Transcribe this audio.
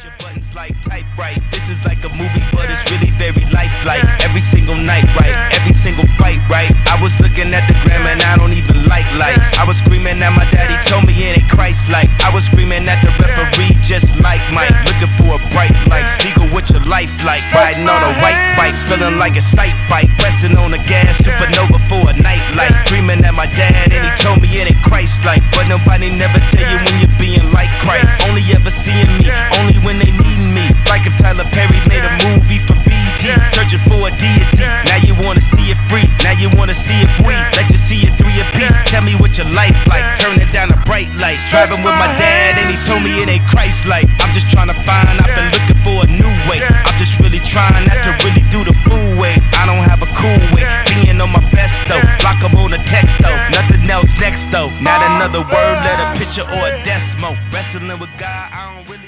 push your buttons like typewrite. This is like a movie, but it's really very lifelike. Every single night, right? Every single fight, right? I was looking at the gram and I don't even like lights. I was screaming at my daddy, told me it ain't Christ-like. I was screaming at the referee, just like Mike. Looking for a bright light, Seagull, what your life like? Riding on a white bike, feeling like a sight bike. Pressing on the gas, supernova for a night light. Screaming at my dad and he told me it ain't Christ-like. But nobody never tell you when you're being like Christ. Only ever seeing me, only when they needin' me. Like if Tyler Perry made a movie for BET, searching for a deity. Now you wanna see it free, now you wanna see it free. Let you see it 3 apiece. Tell me what your life like, turning down a bright light. Driving with my dad and he told me it ain't Christ-like. I'm just trying to find, I've been looking for a new way. I'm just really trying not to really do the fool way. I don't have a cool way, being on my best though. Block 'em on a text though, nothing else next though. Not another word, let a picture or a decimal. Wrestling with God, I don't really